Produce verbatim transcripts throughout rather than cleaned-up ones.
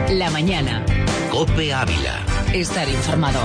La mañana. COPE Ávila. Estar informado.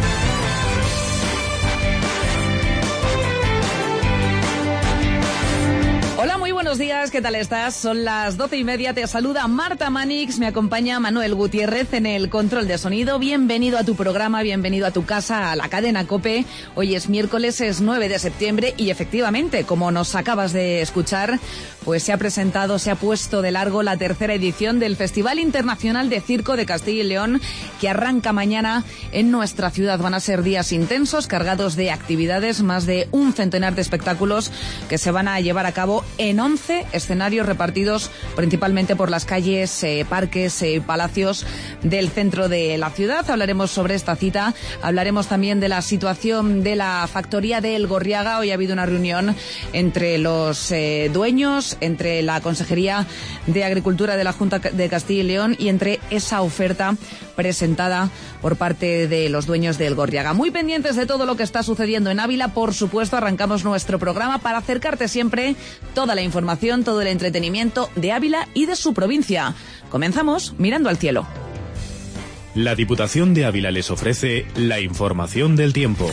Hola, muy buenos días, ¿qué tal estás? Son las doce y media, te saluda Marta Manix, me acompaña Manuel Gutiérrez en el control de sonido. Bienvenido a tu programa, bienvenido a tu casa, a la cadena COPE. Hoy es miércoles, es nueve de septiembre y efectivamente, como nos acabas de escuchar, pues se ha presentado, se ha puesto de largo la tercera edición del Festival Internacional de Circo de Castilla y León, que arranca mañana en nuestra ciudad. Van a ser días intensos, cargados de actividades, más de un centenar de espectáculos que se van a llevar a cabo en once escenarios repartidos principalmente por las calles, eh, parques, eh, palacios del centro de la ciudad. Hablaremos sobre esta cita, hablaremos también de la situación de la factoría de El Gorriaga. Hoy ha habido una reunión entre los eh, dueños, entre la Consejería de Agricultura de la Junta de Castilla y León y entre esa oferta presentada por parte de los dueños de El Gorriaga. Muy pendientes de todo lo que está sucediendo en Ávila, por supuesto, arrancamos nuestro programa para acercarte siempre toda la información, todo el entretenimiento de Ávila y de su provincia. Comenzamos mirando al cielo. La Diputación de Ávila les ofrece la información del tiempo.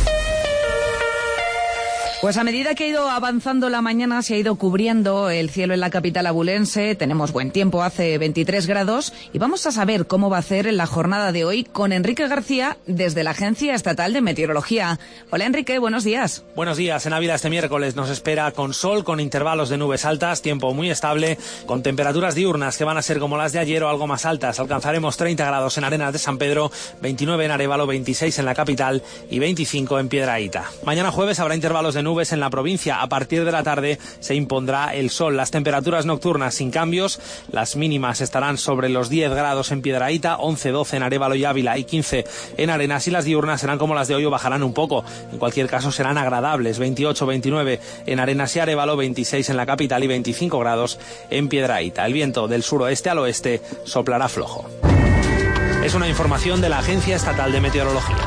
Pues a medida que ha ido avanzando la mañana se ha ido cubriendo el cielo en la capital abulense. Tenemos buen tiempo, hace veintitrés grados y vamos a saber cómo va a hacer en la jornada de hoy con Enrique García desde la Agencia Estatal de Meteorología. Hola Enrique, buenos días. Buenos días. En Ávila este miércoles nos espera con sol, con intervalos de nubes altas, tiempo muy estable, con temperaturas diurnas que van a ser como las de ayer o algo más altas. Alcanzaremos treinta grados en Arenas de San Pedro, veintinueve en Arévalo, veintiséis en la capital y veinticinco en Piedrahíta. Mañana jueves habrá intervalos de nubes en la provincia. A partir de la tarde se impondrá el sol. Las temperaturas nocturnas sin cambios. Las mínimas estarán sobre los diez grados en Piedrahíta, once, doce en Arévalo y Ávila y quince en Arenas, y las diurnas serán como las de hoy o bajarán un poco. En cualquier caso serán agradables. veintiocho, veintinueve en Arenas y Arévalo, veintiséis en la capital y veinticinco grados en Piedrahíta. El viento del suroeste al oeste soplará flojo. Es una información de la Agencia Estatal de Meteorología.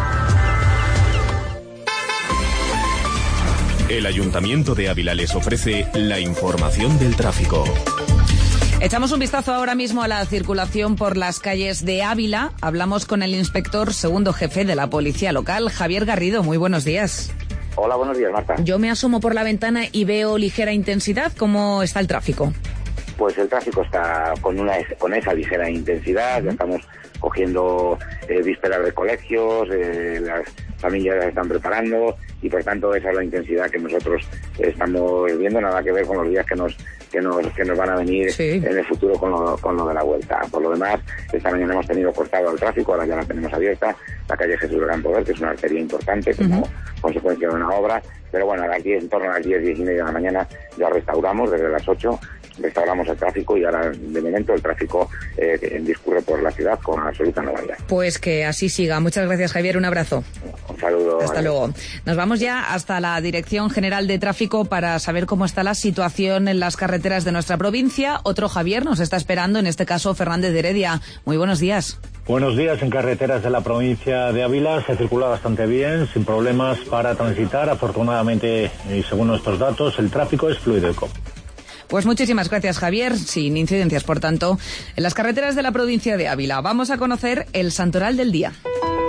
El Ayuntamiento de Ávila les ofrece la información del tráfico. Echamos un vistazo ahora mismo a la circulación por las calles de Ávila. Hablamos con el inspector segundo jefe de la Policía Local, Javier Garrido. Muy buenos días. Hola, buenos días, Marta. Yo me asomo por la ventana y veo ligera intensidad. ¿Cómo está el tráfico? Pues el tráfico está con una con esa ligera intensidad. Ya estamos cogiendo eh, vísperas de colegios, eh, las familias ya se están preparando y por tanto esa es la intensidad que nosotros estamos viendo, nada que ver con los días que nos que nos que nos van a venir sí. en el futuro con lo, con lo de la vuelta. Por lo demás, esta mañana hemos tenido cortado el tráfico, ahora ya la tenemos abierta, la calle Jesús Gran Poder, que es una arteria importante como uh-huh. consecuencia de una obra, pero bueno, a las diez, en torno a las diez, diez y media de la mañana ya restauramos desde las ocho, restauramos el tráfico y ahora de momento el tráfico eh, discurre por la ciudad con absoluta normalidad. Pues que así siga. Muchas gracias, Javier, un abrazo. Un saludo. Hasta luego. Nos vamos ya hasta la Dirección General de Tráfico para saber cómo está la situación en las carreteras de nuestra provincia. Otro Javier nos está esperando, en este caso Fernández de Heredia. Muy buenos días. Buenos días. En carreteras de la provincia de Ávila se circula bastante bien, sin problemas para transitar. Afortunadamente, y según nuestros datos, el tráfico es fluido y cómodo. Pues muchísimas gracias, Javier. Sin incidencias, por tanto, en las carreteras de la provincia de Ávila. Vamos a conocer el santoral del día.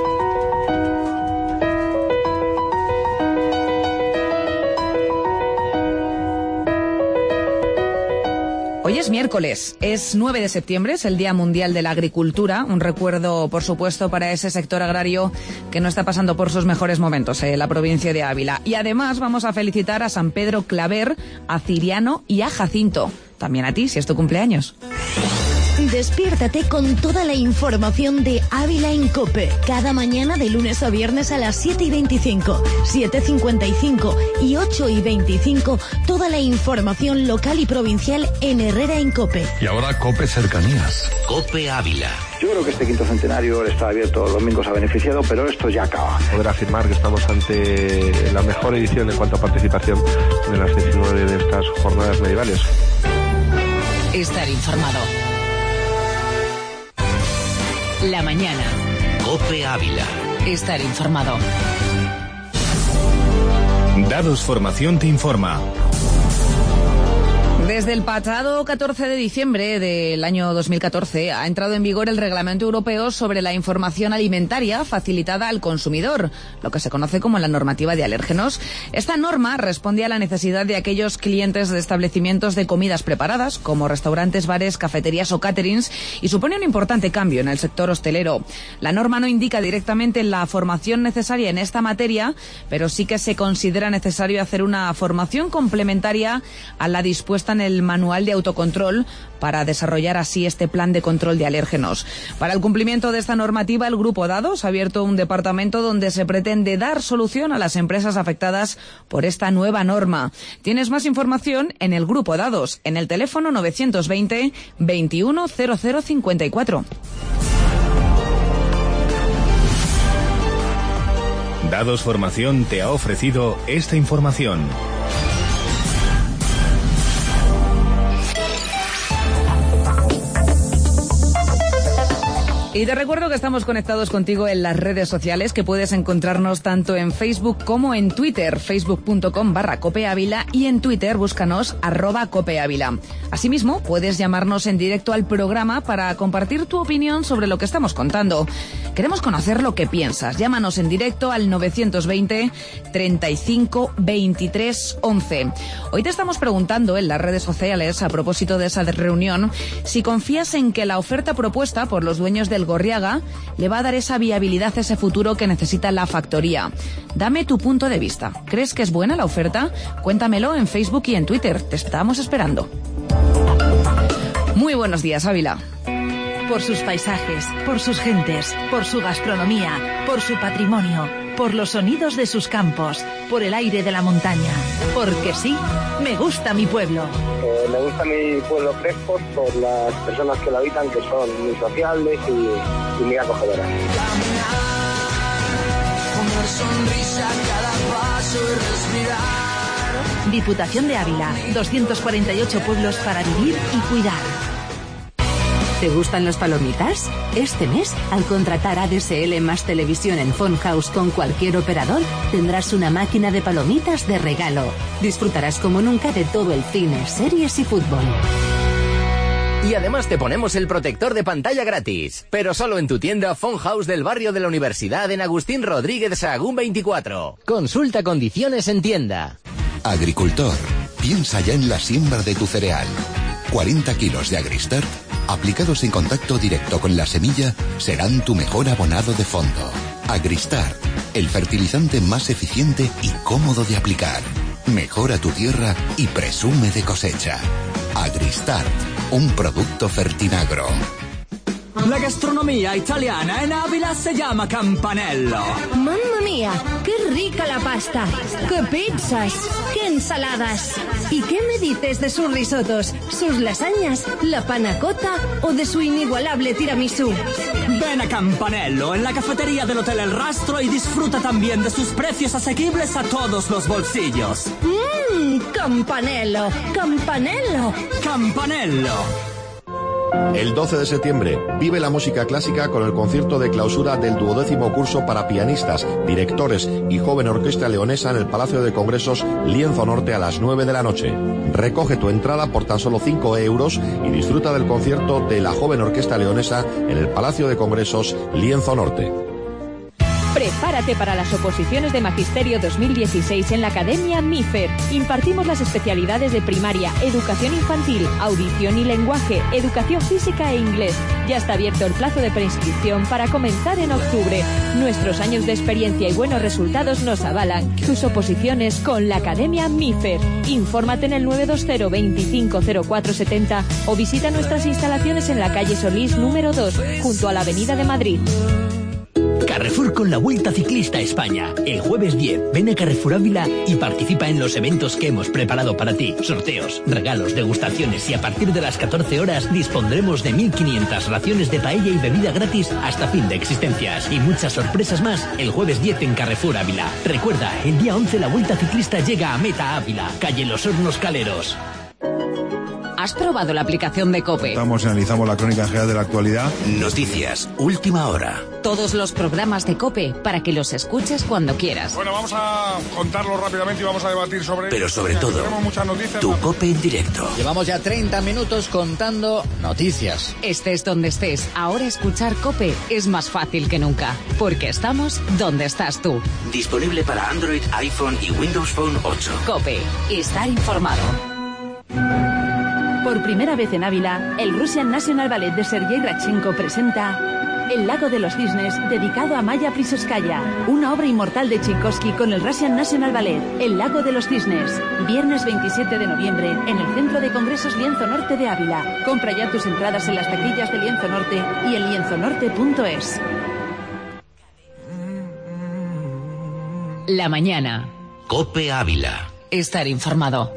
Hoy es miércoles, es nueve de septiembre, es el Día Mundial de la Agricultura, un recuerdo, por supuesto, para ese sector agrario que no está pasando por sus mejores momentos en eh, la provincia de Ávila. Y además vamos a felicitar a San Pedro Claver, a Ciriano y a Jacinto. También a ti, si es tu cumpleaños. Despiértate con toda la información de Ávila en COPE. Cada mañana de lunes a viernes a las siete y veinticinco, siete cincuenta y cinco y ocho y veinticinco. Toda la información local y provincial en Herrera en COPE. Y ahora COPE Cercanías. COPE Ávila. Yo creo que este quinto centenario está abierto los domingos, ha beneficiado, pero esto ya acaba. Poder afirmar que estamos ante la mejor edición en cuanto a participación de las diecinueve de estas jornadas medievales. Estar informado. La mañana. COPE Ávila. Estar informado. Dados Formación te informa. Desde el pasado catorce de diciembre del año dos mil catorce ha entrado en vigor el Reglamento Europeo sobre la información alimentaria facilitada al consumidor, lo que se conoce como la normativa de alérgenos. Esta norma responde a la necesidad de aquellos clientes de establecimientos de comidas preparadas, como restaurantes, bares, cafeterías o caterings, y supone un importante cambio en el sector hostelero. La norma no indica directamente la formación necesaria en esta materia, pero sí que se considera necesario hacer una formación complementaria a la dispuesta en el manual de autocontrol para desarrollar así este plan de control de alérgenos. Para el cumplimiento de esta normativa, el Grupo Dados ha abierto un departamento donde se pretende dar solución a las empresas afectadas por esta nueva norma. Tienes más información en el Grupo Dados, en el teléfono novecientos veinte veintiuno cero cero cincuenta y cuatro. Dados Formación te ha ofrecido esta información. Y te recuerdo que estamos conectados contigo en las redes sociales, que puedes encontrarnos tanto en Facebook como en Twitter, facebook.com barra copeávila, y en Twitter búscanos arroba copeávila. Asimismo, puedes llamarnos en directo al programa para compartir tu opinión sobre lo que estamos contando. Queremos conocer lo que piensas. Llámanos en directo al novecientos veinte treinta y cinco veintitrés once. Hoy te estamos preguntando en las redes sociales, a propósito de esa reunión, si confías en que la oferta propuesta por los dueños del Gorriaga le va a dar esa viabilidad, ese futuro que necesita la factoría. Dame tu punto de vista. ¿Crees que es buena la oferta? Cuéntamelo en Facebook y en Twitter. Te estamos esperando. Muy buenos días, Ávila. Por sus paisajes, por sus gentes, por su gastronomía, por su patrimonio, por los sonidos de sus campos, por el aire de la montaña. Porque sí, me gusta mi pueblo. Eh, me gusta mi pueblo Crespos por las personas que lo habitan, que son muy sociables y, y muy acogedoras. Diputación de Ávila, doscientos cuarenta y ocho pueblos para vivir y cuidar. ¿Te gustan las palomitas? Este mes, al contratar A D S L más televisión en Phone House con cualquier operador, tendrás una máquina de palomitas de regalo. Disfrutarás como nunca de todo el cine, series y fútbol. Y además te ponemos el protector de pantalla gratis, pero solo en tu tienda Phone House del barrio de la Universidad en Agustín Rodríguez de Sahagún veinticuatro. Consulta condiciones en tienda. Agricultor, piensa ya en la siembra de tu cereal. cuarenta kilos de Agristart, aplicados en contacto directo con la semilla, serán tu mejor abonado de fondo. Agristart, el fertilizante más eficiente y cómodo de aplicar. Mejora tu tierra y presume de cosecha. Agristart, un producto Fertinagro. La gastronomía italiana en Ávila se llama Campanello. ¡Mamma mía! ¡Qué rica la pasta! ¡Qué pizzas! ¡Qué ensaladas! ¿Y qué me dices de sus risotos, sus lasañas, la panna cotta o de su inigualable tiramisú? Ven a Campanello, en la cafetería del Hotel El Rastro, y disfruta también de sus precios asequibles a todos los bolsillos. ¡Mmm! ¡Campanello! ¡Campanello! ¡Campanello! El doce de septiembre, vive la música clásica con el concierto de clausura del duodécimo curso para pianistas, directores y joven orquesta leonesa en el Palacio de Congresos Lienzo Norte a las nueve de la noche. Recoge tu entrada por tan solo cinco euros y disfruta del concierto de la joven orquesta leonesa en el Palacio de Congresos Lienzo Norte. Prepárate para las oposiciones de Magisterio dos mil dieciséis en la Academia MIFER. Impartimos las especialidades de primaria, educación infantil, audición y lenguaje, educación física e inglés. Ya está abierto el plazo de preinscripción para comenzar en octubre. Nuestros años de experiencia y buenos resultados nos avalan. Tus oposiciones con la Academia MIFER. Infórmate en el nueve dos cero veinticinco cero cuatro setenta o visita nuestras instalaciones en la calle Solís número dos, junto a la Avenida de Madrid. Carrefour con la Vuelta Ciclista a España. El jueves diez, ven a Carrefour Ávila y participa en los eventos que hemos preparado para ti. Sorteos, regalos, degustaciones, y a partir de las catorce horas dispondremos de mil quinientas raciones de paella y bebida gratis hasta fin de existencias. Y muchas sorpresas más el jueves diez en Carrefour Ávila. Recuerda, el día once la Vuelta Ciclista llega a Meta Ávila, calle Los Hornos Caleros. ¿Has probado la aplicación de COPE? Estamos y analizamos la crónica general de la actualidad. Noticias, última hora. Todos los programas de COPE para que los escuches cuando quieras. Bueno, vamos a contarlo rápidamente y vamos a debatir sobre... Pero sobre todo, tenemos muchas noticias. Tu COPE en directo. Llevamos ya treinta minutos contando noticias. Estés donde estés, ahora escuchar COPE es más fácil que nunca. Porque estamos donde estás tú. Disponible para Android, iPhone y Windows Phone ocho. COPE. Estar informado. Por primera vez en Ávila, el Russian National Ballet de Sergei Radchenko presenta El lago de los cisnes, dedicado a Maya Plisoskaya, una obra inmortal de Tchaikovsky con el Russian National Ballet. El lago de los cisnes, viernes veintisiete de noviembre, en el Centro de Congresos Lienzo Norte de Ávila. Compra ya tus entradas en las taquillas de Lienzo Norte y en lienzo norte punto es. La mañana. COPE Ávila. Estar informado.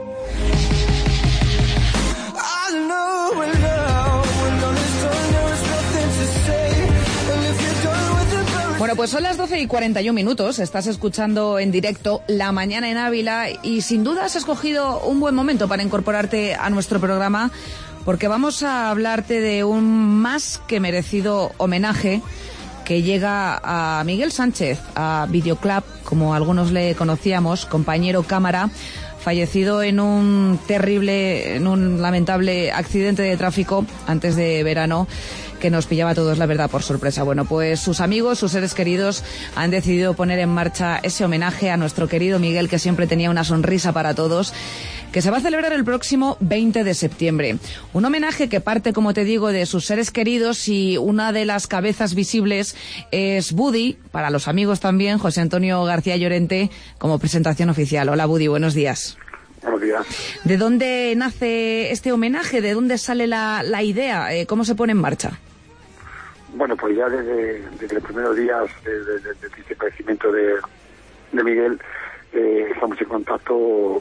Bueno, pues son las doce y cuarenta y un minutos, estás escuchando en directo La Mañana en Ávila y sin duda has escogido un buen momento para incorporarte a nuestro programa porque vamos a hablarte de un más que merecido homenaje que llega a Miguel Sánchez, a Videoclub, como algunos le conocíamos, compañero cámara, fallecido en un terrible, en un lamentable accidente de tráfico antes de verano, que nos pillaba a todos, la verdad, por sorpresa. Bueno, pues sus amigos, sus seres queridos han decidido poner en marcha ese homenaje a nuestro querido Miguel, que siempre tenía una sonrisa para todos, que se va a celebrar el próximo veinte de septiembre. Un homenaje que parte, como te digo, de sus seres queridos y una de las cabezas visibles es Buddy, para los amigos también, José Antonio García Llorente, como presentación oficial. Hola, Buddy, buenos días. Buenos días. ¿De dónde nace este homenaje? ¿De dónde sale la, la idea? Eh, ¿Cómo se pone en marcha? Bueno, pues ya desde, desde los primeros días del de, de, de, de fallecimiento de, de Miguel, eh, estamos en contacto,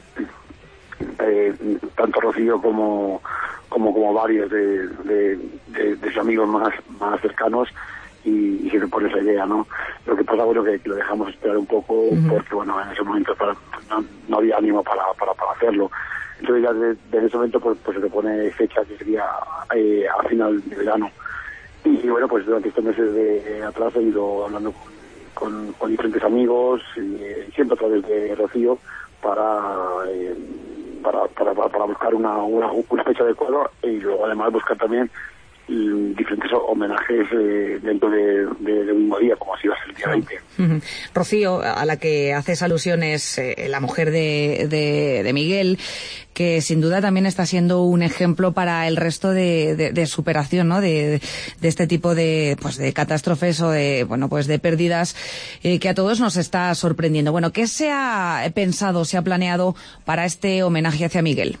eh, tanto Rocío como como como varios de, de, de, de sus amigos más más cercanos, y, y se le pone esa idea, ¿no? Lo que pasa, bueno, que, que lo dejamos esperar un poco, uh-huh. porque, bueno, en ese momento para, no, no había ánimo para, para, para hacerlo. Entonces ya desde, desde ese momento pues, pues se le pone fecha, que sería eh, a final de verano. Y bueno, pues durante estos meses de atrás he ido hablando con, con, con diferentes amigos, y siempre a través de Rocío, para, eh, para, para, para buscar una, una, una fecha adecuada, y luego además buscar también y diferentes homenajes eh, dentro de, de, de un mismo día, como así va a ser el día veinte. Uh-huh. Rocío, a la que haces alusiones, eh, la mujer de, de, de Miguel, que sin duda también está siendo un ejemplo para el resto de, de, de superación, ¿no? De, de este tipo de, pues, de catástrofes o de, bueno, pues de pérdidas, eh, que a todos nos está sorprendiendo. Bueno, ¿qué se ha pensado, se ha planeado para este homenaje hacia Miguel?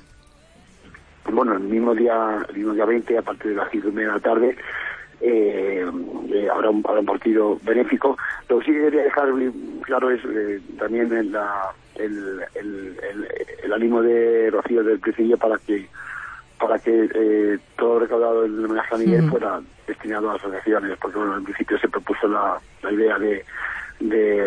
Bueno, el mismo día, el mismo día veinte, a partir de las cinco y media de la tarde, eh, eh, habrá, un, habrá un partido benéfico. Lo que sí que quería dejar claro es eh, también el, la, el, el, el, el ánimo de Rocío del principio para que para que eh, todo lo recaudado del homenaje a Miguel mm. fuera destinado a las asociaciones, porque bueno, en principio se propuso la, la idea de De,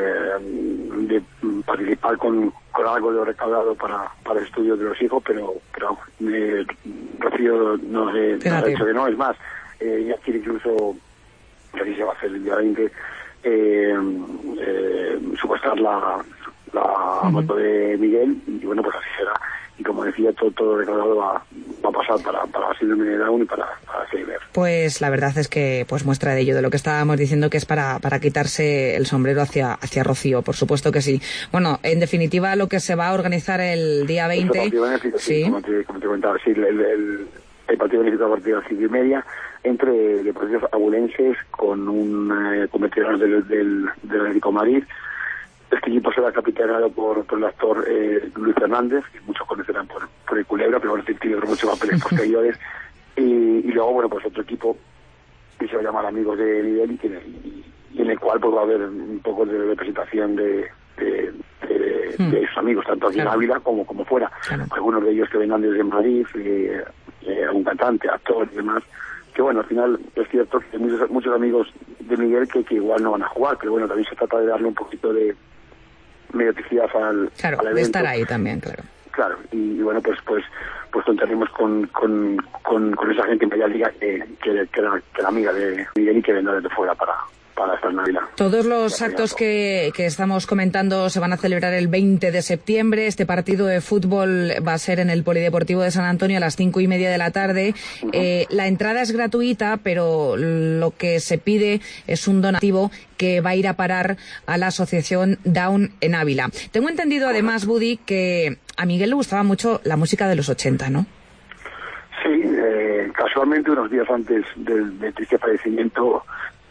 de participar con, con algo de lo recaudado para, para el estudio de los hijos, pero pero eh, Rocío no se ha dicho que no, es más, eh, ella quiere incluso, que así se va a hacer el día veinte, eh, eh, supuestar la, la uh-huh. moto de Miguel, y bueno, pues así será. Y como decía, todo, todo recaudado va, va a pasar para, para la síndrome de Down y para, para Alzheimer. Pues la verdad es que pues muestra de ello, de lo que estábamos diciendo, que es para, para quitarse el sombrero hacia, hacia Rocío, por supuesto que sí. Bueno, en definitiva, lo que se va a organizar el día veinte... El partido benéfico, sí, sí. Como, te, como te comentaba, sí, el, el, el partido benéfico a partir de las cinco y media, entre deportistas abulenses con un eh, con veteranos del, del, del Atlético Madrid. Este equipo será capitaneado por, por el actor eh, Luis Fernández, que muchos conocerán por, por el Culebra, pero bueno, tiene muchos papeles posteriores. Y, y luego, bueno, pues otro equipo que se va a llamar Amigos de Miguel, y, que, y, y en el cual pues va a haber un poco de representación de, de, de, hmm. de sus amigos, tanto aquí claro. en Ávila como, como fuera. Claro. Algunos de ellos que vengan desde Madrid, eh, eh, un cantante, actor y demás. Que bueno, al final es cierto que hay muchos, muchos amigos de Miguel que, que igual no van a jugar, pero bueno, también se trata de darle un poquito de mediaticidad al, claro, al evento. De estar ahí también, claro. Claro, y, y bueno, pues pues pues contaremos con, con, con, con esa gente que ya diga que, que, que, era, que era amiga de Miguel y que vendrá desde fuera para, para esta Navidad. Todos los actos que, que estamos comentando se van a celebrar el veinte de septiembre. Este partido de fútbol va a ser en el Polideportivo de San Antonio a las cinco y media de la tarde. Uh-huh. Eh, la entrada es gratuita, pero lo que se pide es un donativo que va a ir a parar a la asociación Down en Ávila. Tengo entendido además, Buddy, que a Miguel le gustaba mucho la música de los ochenta, ¿no? Sí, eh, casualmente unos días antes del, del triste fallecimiento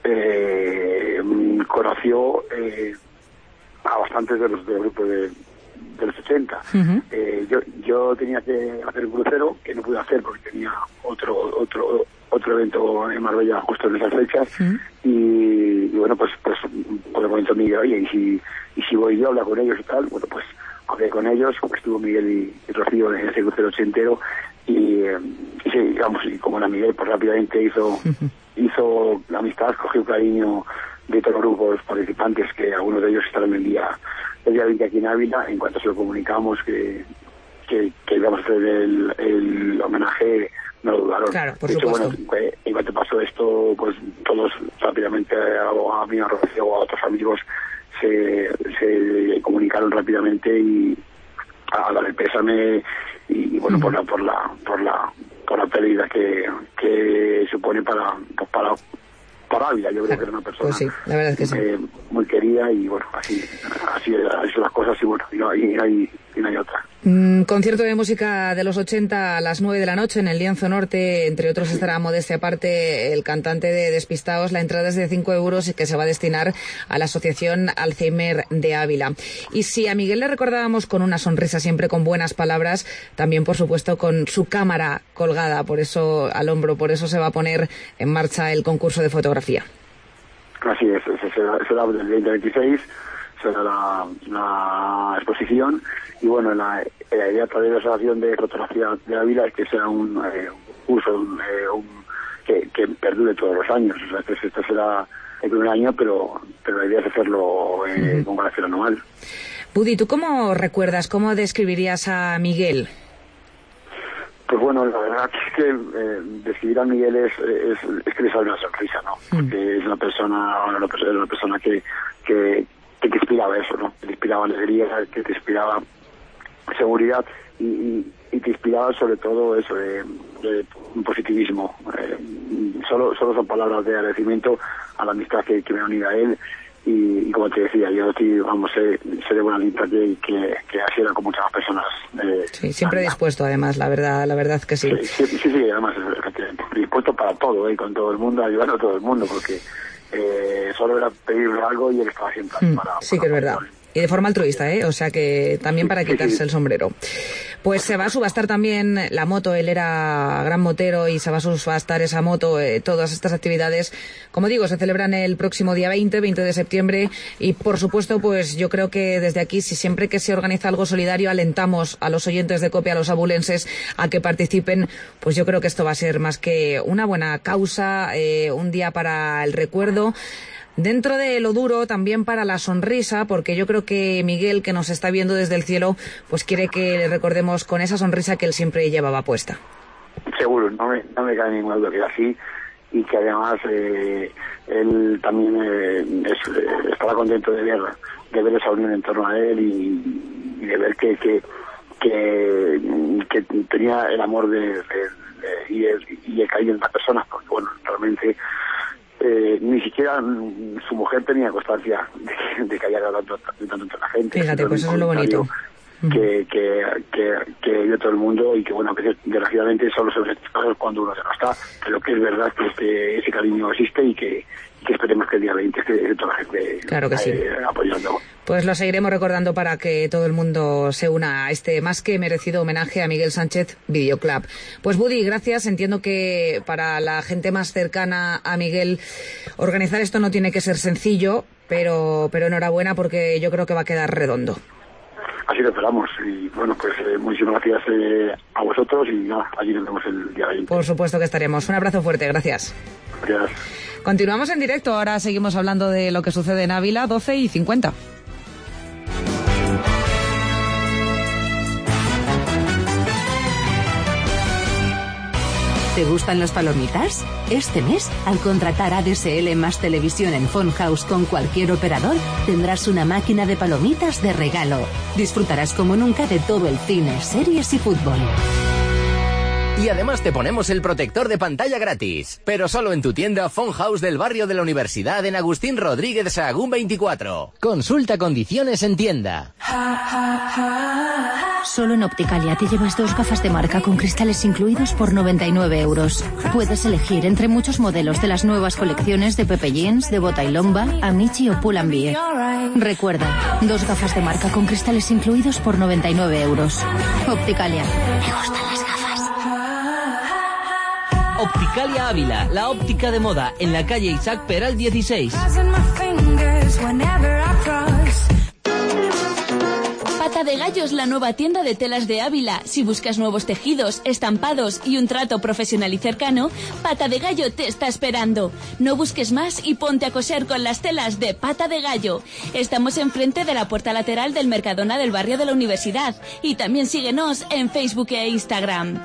eh, conoció eh, a bastantes de los del grupo de, de los ochenta. Uh-huh. eh, yo, yo tenía que hacer un crucero que no pude hacer porque tenía otro otro otro evento en Marbella justo en esas fechas. Uh-huh. y, y bueno pues pues por el momento Miguel, oye, y si y si voy yo a hablar con ellos y tal, bueno pues hablé con ellos, estuvo Miguel y, y Rocío en ese crucero ochentero y, eh, y sí, digamos, y como era Miguel pues rápidamente hizo uh-huh. hizo la amistad, cogió cariño de todos los grupos participantes, que algunos de ellos estarán el día el día veinte aquí en Ávila. En cuanto se lo comunicamos que que, que íbamos a hacer el, el homenaje, no lo dudaron. Claro, por de hecho, supuesto. Bueno, pues, en cuanto pasó esto, pues todos rápidamente, a, a mí, a Rocío o a otros amigos, se, se comunicaron rápidamente y a dar el pésame y, y bueno, uh-huh. por la por la por la por la pérdida que, que supone para para para Ávila. Yo creo que era una persona pues sí, la verdad es que sí. eh, muy querida y bueno, así así, así son las cosas y bueno, y no, y no hay y no hay otra. Mm, concierto de música de los ochenta a las nueve de la noche en el Lienzo Norte. Entre otros estará, modestia aparte, el cantante de Despistaos. La entrada es de cinco euros y que se va a destinar a la Asociación Alzheimer de Ávila. Y si a Miguel le recordábamos con una sonrisa, siempre con buenas palabras, también por supuesto con su cámara colgada, por eso al hombro, por eso se va a poner en marcha el concurso de fotografía. Así es, será, será el veinte veintiséis, será la, la exposición y bueno, la, la idea de la Asociación de Fotografía de Ávila es que sea un, eh, un curso un, eh, un, que, que perdure todos los años. O sea, que este será el primer año, pero, pero la idea es hacerlo eh, uh-huh. con carácter anual. Buddy, ¿tú cómo recuerdas, cómo describirías a Miguel? Pues bueno, la verdad es que eh, describir a Miguel es, es, es que le sale una sonrisa, ¿no? Porque mm. es una persona, una persona, una persona que, que, que te inspiraba eso, ¿no? Que te inspiraba alegría, que te inspiraba seguridad y, y, y te inspiraba sobre todo eso, de, de un positivismo. Eh, solo, solo son palabras de agradecimiento a la amistad que, que me ha unido a él. Y, y como te decía, yo sí, vamos, sé, sé de buena lista que, que, que así era con muchas más personas. Eh, sí, siempre dispuesto, además, la verdad, la verdad que sí. Sí, sí, sí, sí además, dispuesto para todo, eh, con todo el mundo, ayudando a todo el mundo, porque eh, solo era pedirle algo y él estaba siempre mm, para... Sí, para que es verdad. Y de forma altruista, ¿eh? O sea que también para quitarse sí, sí. el sombrero. Pues se va a subastar también la moto. Él era gran motero y se va a subastar esa moto. Eh, todas estas actividades, como digo, se celebran el próximo día veinte, veinte de septiembre. Y por supuesto, pues yo creo que desde aquí, si siempre que se organiza algo solidario, alentamos a los oyentes de COPE, a los abulenses, a que participen, pues yo creo que esto va a ser más que una buena causa, eh, un día para el recuerdo. Dentro de lo duro, también para la sonrisa, porque yo creo que Miguel, que nos está viendo desde el cielo, pues quiere que le recordemos con esa sonrisa que él siempre llevaba puesta. Seguro, no me, no me cae ninguna duda que es así, y que además eh, él también eh, es, eh, estaba contento de ver, de ver esa unión en torno a él y, y de ver que, que, que, que tenía el amor de, de, de, y, el, y el cariño de las personas, porque bueno, realmente... Eh, ni siquiera mm, su mujer tenía constancia de, de que haya dado tanto, tanto entre la gente. Fíjate, pues eso es lo bonito. Que, que, que, que vio todo el mundo y que, bueno, que desgraciadamente solo se ve cuando uno se no está, pero que es verdad que este, ese cariño existe y que, que esperemos que el día veinte esté toda la gente claro que sí. eh, apoyando. Pues lo seguiremos recordando para que todo el mundo se una a este más que merecido homenaje a Miguel Sánchez Videoclub. Pues Buddy, gracias. Entiendo que para la gente más cercana a Miguel organizar esto no tiene que ser sencillo, pero, pero enhorabuena porque yo creo que va a quedar redondo. Así lo esperamos y bueno, pues eh, muchísimas gracias eh, a vosotros y nada, allí nos vemos el día veinte. Por supuesto que estaremos. Un abrazo fuerte, gracias. Gracias. Continuamos en directo, ahora seguimos hablando de lo que sucede en Ávila, doce y cincuenta. ¿Te gustan las palomitas? Este mes, al contratar A D S L más televisión en Phone House con cualquier operador, tendrás una máquina de palomitas de regalo. Disfrutarás como nunca de todo el cine, series y fútbol. Y además te ponemos el protector de pantalla gratis, pero solo en tu tienda Phone House del barrio de la Universidad en Agustín Rodríguez de Sahagún veinticuatro. Consulta condiciones en tienda. Solo en Opticalia te llevas dos gafas de marca con cristales incluidos por noventa y nueve euros. Puedes elegir entre muchos modelos de las nuevas colecciones de Pepe Jeans, de Bota y Lomba, Amici o Pull&Bear. Recuerda, dos gafas de marca con cristales incluidos por noventa y nueve euros. Opticalia. Me gustan las gafas. Opticalia Ávila, la óptica de moda, en la calle Isaac Peral dieciséis. Pata de Gallo es la nueva tienda de telas de Ávila. Si buscas nuevos tejidos, estampados y un trato profesional y cercano, Pata de Gallo te está esperando. No busques más y ponte a coser con las telas de Pata de Gallo. Estamos enfrente de la puerta lateral del Mercadona del barrio de la Universidad. Y también síguenos en Facebook e Instagram.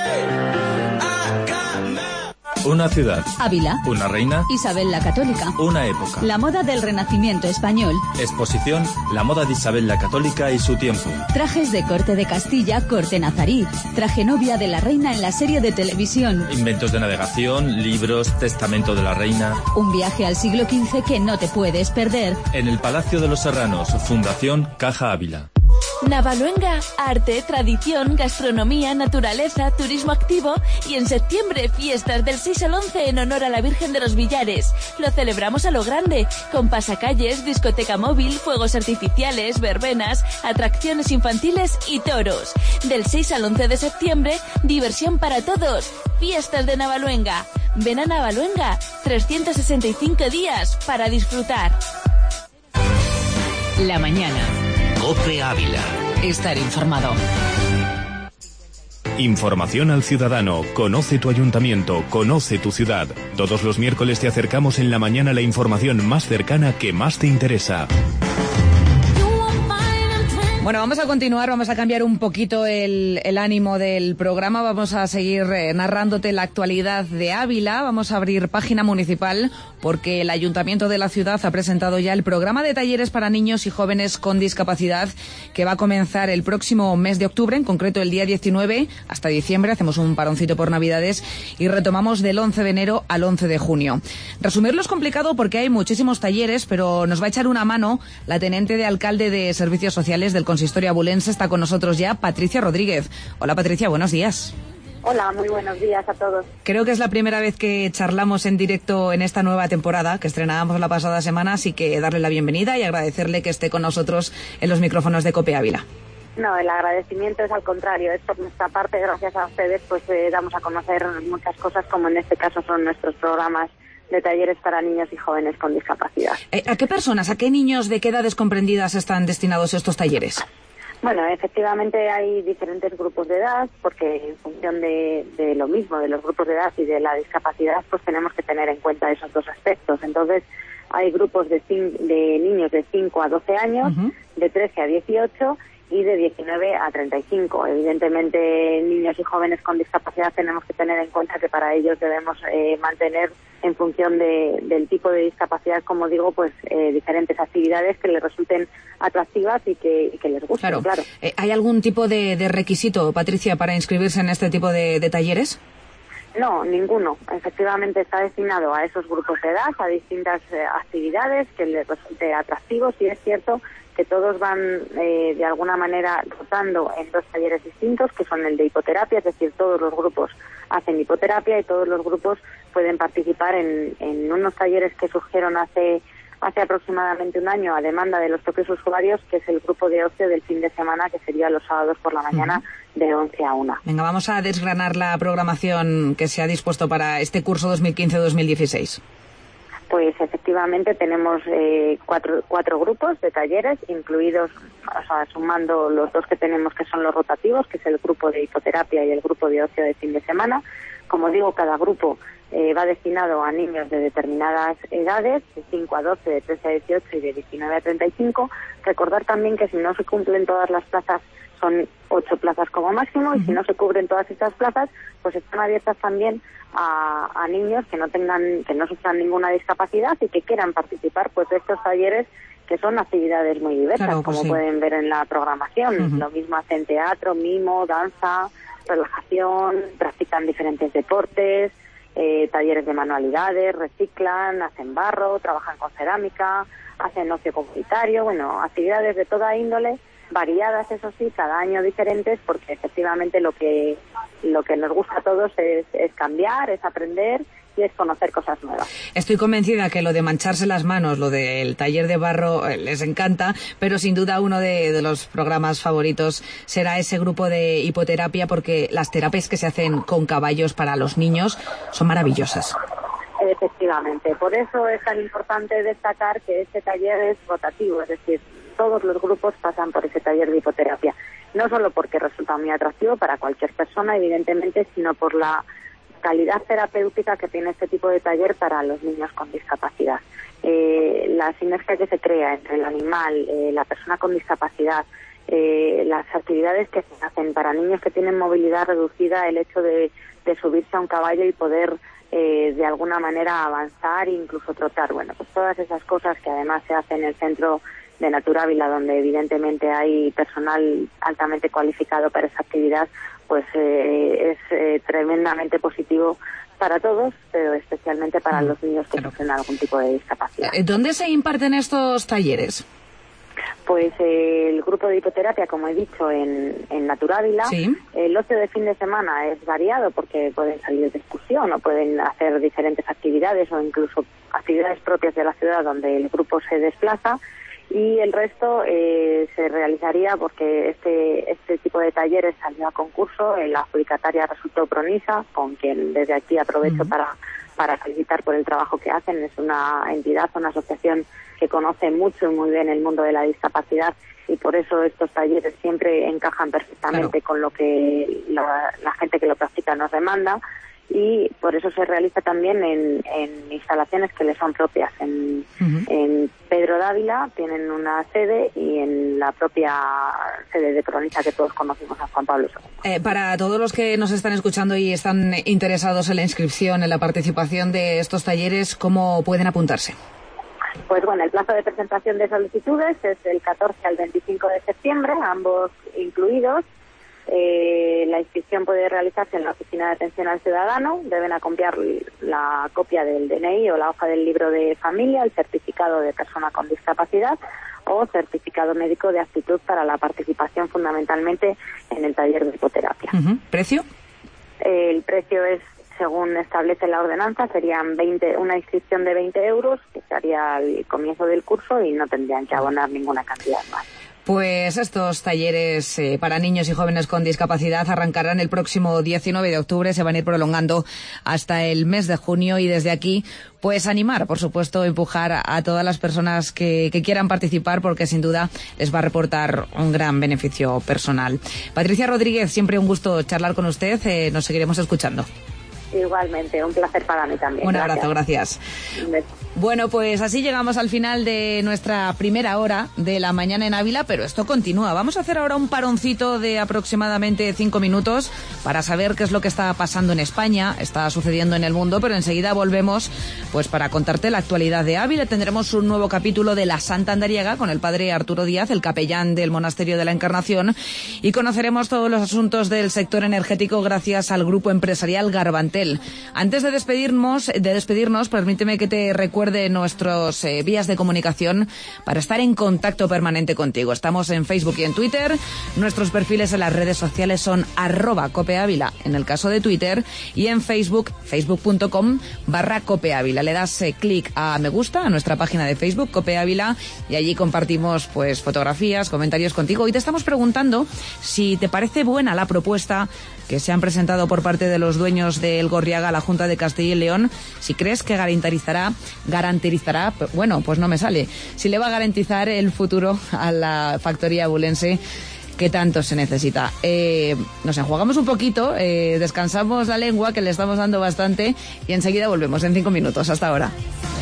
Una ciudad. Ávila. Una reina. Isabel la Católica. Una época. La moda del Renacimiento español. Exposición, la moda de Isabel la Católica y su tiempo. Trajes de corte de Castilla, corte nazarí. Traje novia de la reina en la serie de televisión. Inventos de navegación, libros, testamento de la reina. Un viaje al siglo quince que no te puedes perder. En el Palacio de los Serranos, Fundación Caja Ávila. Navaluenga, arte, tradición, gastronomía, naturaleza, turismo activo y en septiembre fiestas del seis al once en honor a la Virgen de los Villares. Lo celebramos a lo grande, con pasacalles, discoteca móvil, fuegos artificiales, verbenas, atracciones infantiles y toros. Del seis al once de septiembre, diversión para todos. Fiestas de Navaluenga. Ven a Navaluenga, trescientos sesenta y cinco días para disfrutar. La mañana. COPE Ávila. Estar informado. Información al ciudadano. Conoce tu ayuntamiento, conoce tu ciudad. Todos los miércoles te acercamos en la mañana la información más cercana que más te interesa. Bueno, vamos a continuar, vamos a cambiar un poquito el, el ánimo del programa, vamos a seguir eh, narrándote la actualidad de Ávila, vamos a abrir página municipal porque el Ayuntamiento de la ciudad ha presentado ya el programa de talleres para niños y jóvenes con discapacidad que va a comenzar el próximo mes de octubre, en concreto el día diecinueve hasta diciembre, hacemos un paroncito por Navidades y retomamos del once de enero al once de junio. Resumirlo es complicado porque hay muchísimos talleres, pero nos va a echar una mano la teniente de alcalde de Servicios Sociales del Consistorio Abulense. Está con nosotros ya Patricia Rodríguez. Hola Patricia, buenos días. Hola, muy buenos días a todos. Creo que es la primera vez que charlamos en directo en esta nueva temporada que estrenábamos la pasada semana, así que darle la bienvenida y agradecerle que esté con nosotros en los micrófonos de COPE Ávila. No, el agradecimiento es al contrario, es por nuestra parte, gracias a ustedes, pues eh, damos a conocer muchas cosas, como en este caso son nuestros programas de talleres para niños y jóvenes con discapacidad. ¿A qué personas, a qué niños, de qué edades comprendidas están destinados estos talleres? Bueno, efectivamente hay diferentes grupos de edad, porque en función de, de lo mismo, de los grupos de edad y de la discapacidad, pues tenemos que tener en cuenta esos dos aspectos. Entonces, hay grupos de, de niños de cinco a doce años, uh-huh. de trece a dieciocho y de diecinueve a treinta y cinco. Evidentemente, niños y jóvenes con discapacidad tenemos que tener en cuenta que para ellos debemos eh, mantener, en función de, del tipo de discapacidad, como digo, pues eh, diferentes actividades que les resulten atractivas y que, y que les gusten, claro. claro. Eh, ¿Hay algún tipo de, de requisito, Patricia, para inscribirse en este tipo de, de talleres? No, ninguno. Efectivamente está destinado a esos grupos de edad, a distintas eh, actividades que les resulte atractivos, y es cierto que todos van eh, de alguna manera rotando en dos talleres distintos, que son el de hipoterapia, es decir, todos los grupos hacen hipoterapia y todos los grupos pueden participar en, en unos talleres que surgieron hace hace aproximadamente un año a demanda de los propios usuarios, que es el grupo de ocio del fin de semana, que sería los sábados por la mañana uh-huh. de once a una. Venga, vamos a desgranar la programación que se ha dispuesto para este curso dos mil quince dos mil dieciséis. Pues efectivamente tenemos eh, cuatro, cuatro grupos de talleres, incluidos, o sea, sumando los dos que tenemos que son los rotativos, que es el grupo de hipoterapia y el grupo de ocio de fin de semana. Como digo, cada grupo eh, va destinado a niños de determinadas edades, de cinco a doce, de trece a dieciocho y de diecinueve a treinta y cinco. Recordar también que si no se cumplen todas las plazas son ocho plazas como máximo, y si no se cubren todas estas plazas, pues están abiertas también a, a niños que no tengan, que no sufran ninguna discapacidad y que quieran participar pues de estos talleres, que son actividades muy diversas, claro, pues como sí. pueden ver en la programación. Uh-huh. Lo mismo hacen teatro, mimo, danza, relajación, practican diferentes deportes, eh, talleres de manualidades, reciclan, hacen barro, trabajan con cerámica, hacen ocio comunitario, bueno, actividades de toda índole, variadas, eso sí, cada año diferentes, porque efectivamente lo que lo que nos gusta a todos es, es cambiar, es aprender y es conocer cosas nuevas. Estoy convencida que lo de mancharse las manos, lo del taller de barro, eh, les encanta, pero sin duda uno de, de los programas favoritos será ese grupo de hipoterapia, porque las terapias que se hacen con caballos para los niños son maravillosas. Efectivamente, por eso es tan importante destacar que este taller es rotativo, es decir, todos los grupos pasan por ese taller de hipoterapia, no solo porque resulta muy atractivo para cualquier persona, evidentemente, sino por la calidad terapéutica que tiene este tipo de taller para los niños con discapacidad. Eh, la sinergia que se crea entre el animal, eh, la persona con discapacidad, eh, las actividades que se hacen para niños que tienen movilidad reducida, el hecho de, de subirse a un caballo y poder eh, de alguna manera avanzar e incluso trotar. Bueno, pues todas esas cosas que además se hacen en el centro de Naturávila, donde evidentemente hay personal altamente cualificado para esa actividad, pues eh, es eh, tremendamente positivo para todos, pero especialmente para los niños que claro. sufren algún tipo de discapacidad. ¿Dónde se imparten estos talleres? Pues eh, el grupo de hipoterapia, como he dicho, en, en Naturávila. Sí. El ocio de fin de semana es variado porque pueden salir de excursión o pueden hacer diferentes actividades o incluso actividades propias de la ciudad donde el grupo se desplaza. Y el resto eh, se realizaría porque este este tipo de talleres salió a concurso, eh, la adjudicataria resultó Pronisa, con quien desde aquí aprovecho uh-huh. para, para felicitar por el trabajo que hacen. Es una entidad, una asociación que conoce mucho y muy bien el mundo de la discapacidad, y por eso estos talleres siempre encajan perfectamente claro. con lo que la, la gente que lo practica nos demanda. Y por eso se realiza también en, en instalaciones que les son propias. En, uh-huh. en Pedro Dávila tienen una sede, y en la propia sede de Pronisa que todos conocimos, a Juan Pablo segundo. Eh, para todos los que nos están escuchando y están interesados en la inscripción, en la participación de estos talleres, ¿cómo pueden apuntarse? Pues bueno, el plazo de presentación de solicitudes es del catorce al veinticinco de septiembre, ambos incluidos. Eh, la inscripción puede realizarse en la Oficina de Atención al Ciudadano. Deben acompañar la copia del D N I o la hoja del libro de familia, el certificado de persona con discapacidad o certificado médico de aptitud para la participación fundamentalmente en el taller de hipoterapia. Uh-huh. ¿Precio? Eh, el precio es, según establece la ordenanza, serían veinte, una inscripción de veinte euros, que sería al comienzo del curso, y no tendrían que abonar ninguna cantidad más. Pues estos talleres eh, para niños y jóvenes con discapacidad arrancarán el próximo diecinueve de octubre, se van a ir prolongando hasta el mes de junio, y desde aquí pues animar, por supuesto, empujar a, a todas las personas que, que quieran participar, porque sin duda les va a reportar un gran beneficio personal. Patricia Rodríguez, siempre un gusto charlar con usted, eh, nos seguiremos escuchando. Igualmente, un placer para mí también. Un abrazo, gracias. gracias. Bueno, pues así llegamos al final de nuestra primera hora de la mañana en Ávila, pero esto continúa. Vamos a hacer ahora un paroncito de aproximadamente cinco minutos para saber qué es lo que está pasando en España, está sucediendo en el mundo, pero enseguida volvemos pues para contarte la actualidad de Ávila. Tendremos un nuevo capítulo de la Santa Andariega con el padre Arturo Díaz, el capellán del Monasterio de la Encarnación, y conoceremos todos los asuntos del sector energético gracias al grupo empresarial Garbantel. Antes de despedirnos, de despedirnos, permíteme que te recuerde nuestros eh, vías de comunicación para estar en contacto permanente contigo. Estamos en Facebook y en Twitter. Nuestros perfiles en las redes sociales son arroba copeávila en el caso de Twitter, y en Facebook, facebook.com barra copeávila. Le das eh, clic a me gusta a nuestra página de Facebook, Copeávila, y allí compartimos pues fotografías, comentarios contigo. Hoy te estamos preguntando si te parece buena la propuesta que se han presentado por parte de los dueños del Gorriaga a la Junta de Castilla y León, si crees que garantizará, garantizará, bueno, pues no me sale, si le va a garantizar el futuro a la factoría abulense que tanto se necesita. Eh, nos enjuagamos un poquito, eh, descansamos la lengua, que le estamos dando bastante, y enseguida volvemos en cinco minutos. Hasta ahora.